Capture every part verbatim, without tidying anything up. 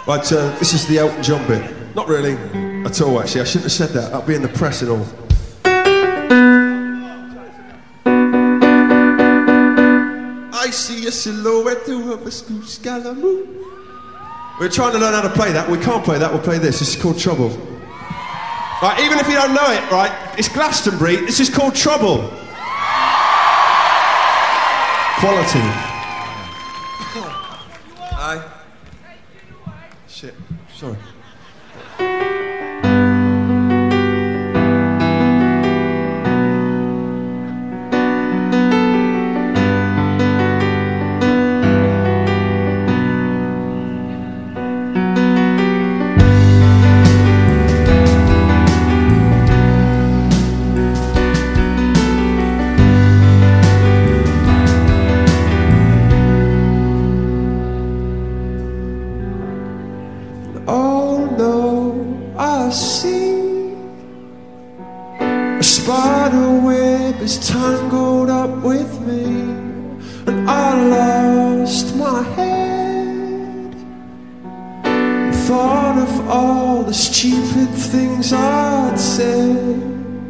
Right, uh, this is the Elton John bit. Not really, at all actually. I shouldn't have said that. That'll be in the press and all. I see a silhouette through a scalamoo. We're trying to learn how to play that. We can't play that. We'll play this. This is called Trouble. Right, even if you don't know it, right, it's Glastonbury. This is called Trouble. Quality. Aye. Shit. Sorry. Oh no, I see a spider web is tangled up with me, and I lost my head. Thought of all the stupid things I'd said.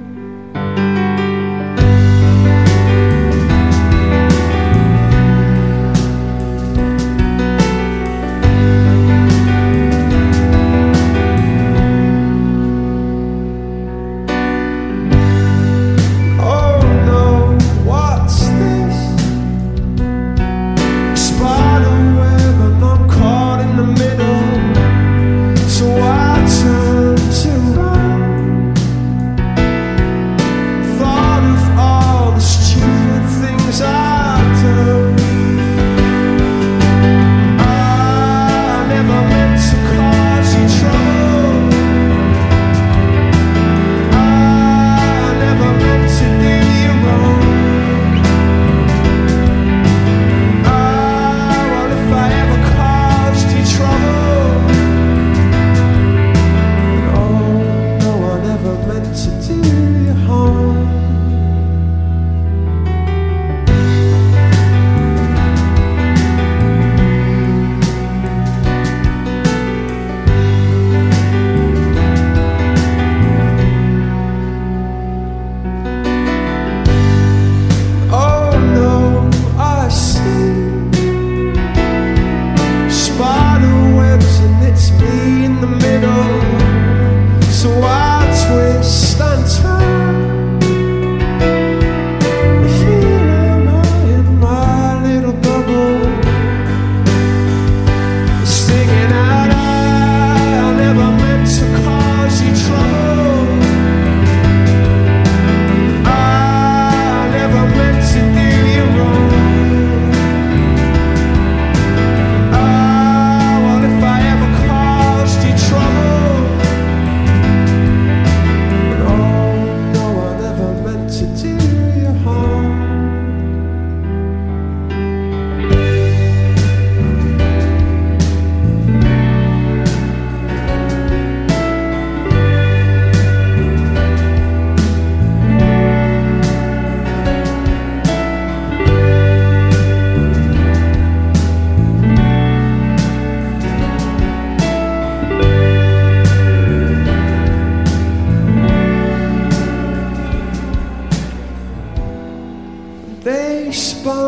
They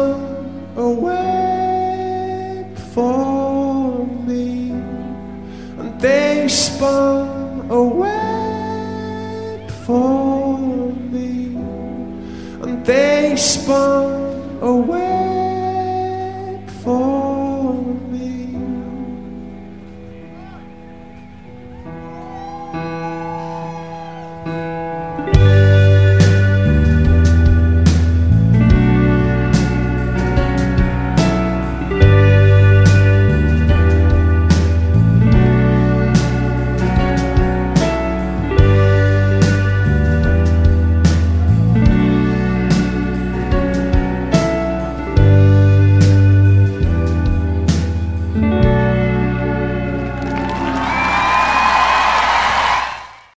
spun a web for me, and they spun a web for me, and they spun